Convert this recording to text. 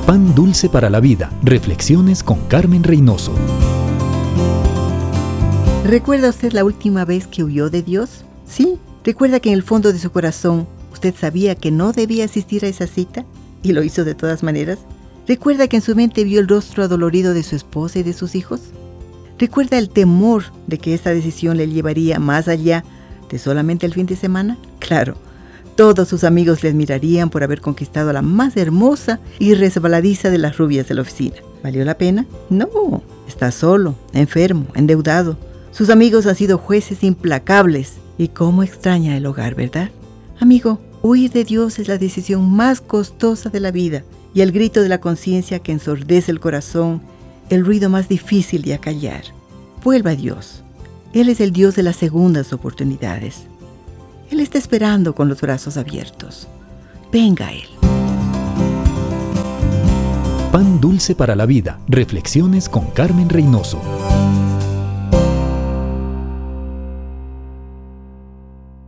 Pan dulce para la vida. Reflexiones con Carmen Reynoso. ¿Recuerda usted la última vez que huyó de Dios? ¿Sí? ¿Recuerda que en el fondo de su corazón usted sabía que no debía asistir a esa cita y lo hizo de todas maneras? ¿Recuerda que en su mente vio el rostro adolorido de su esposa y de sus hijos? ¿Recuerda el temor de que esta decisión le llevaría más allá de solamente el fin de semana? Claro, todos sus amigos le admirarían por haber conquistado a la más hermosa y resbaladiza de las rubias de la oficina. ¿Valió la pena? No, está solo, enfermo, endeudado. Sus amigos han sido jueces implacables. Y cómo extraña el hogar, ¿verdad? Amigo, huir de Dios es la decisión más costosa de la vida y el grito de la conciencia que ensordece el corazón, el ruido más difícil de acallar. Vuelva a Dios. Él es el Dios de las segundas oportunidades. Él está esperando con los brazos abiertos. Venga a Él. Pan dulce para la vida. Reflexiones con Carmen Reynoso.